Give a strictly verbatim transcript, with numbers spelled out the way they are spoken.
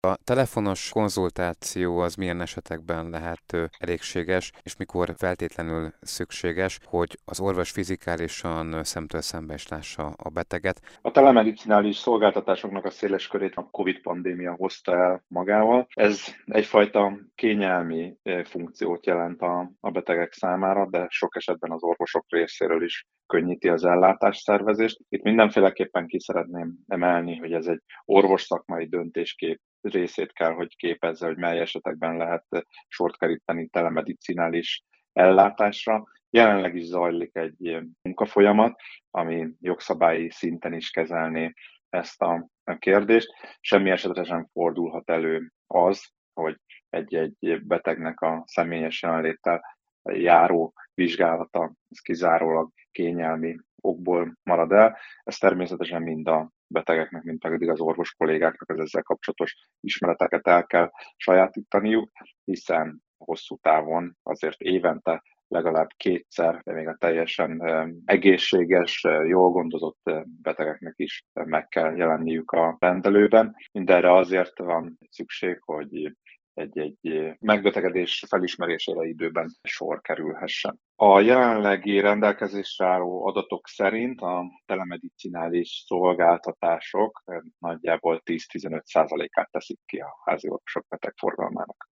A telefonos konzultáció az milyen esetekben lehet ö, elégséges, és mikor feltétlenül szükséges, hogy az orvos fizikálisan ö, szemtől szembe is lássa a beteget? A telemedicinális szolgáltatásoknak a széles körét a Covid-pandémia hozta el magával. Ez egyfajta kényelmi eh, funkciót jelent a, a betegek számára, de sok esetben az orvosok részéről is könnyíti az ellátásszervezést. Itt mindenféleképpen ki szeretném emelni, hogy ez egy orvosszakmai döntéskép részét kell, hogy képezze, hogy mely esetekben lehet eh, sort keríteni telemedicinális ellátásra. Jelenleg is zajlik egy eh, munkafolyamat, ami jogszabályi szinten is kezelné ezt a, a kérdést. Semmi esetre sem fordulhat elő az, hogy egy-egy betegnek a személyes jelenléttel járó vizsgálata ez kizárólag kényelmi okból marad el. Ez természetesen mind a betegeknek, mind pedig az orvos kollégáknak az ezzel kapcsolatos ismereteket el kell sajátítaniuk, hiszen hosszú távon azért évente legalább kétszer, de még a teljesen egészséges, jól gondozott betegeknek is meg kell jelenniük a rendelőben. Mindenre azért van szükség, hogy egy-egy megbetegedés felismerésére időben sor kerülhessen. A jelenlegi rendelkezésre álló adatok szerint a telemedicinális szolgáltatások nagyjából tíz-tizenöt százalékát teszik ki a házi orvosok betegforgalmának.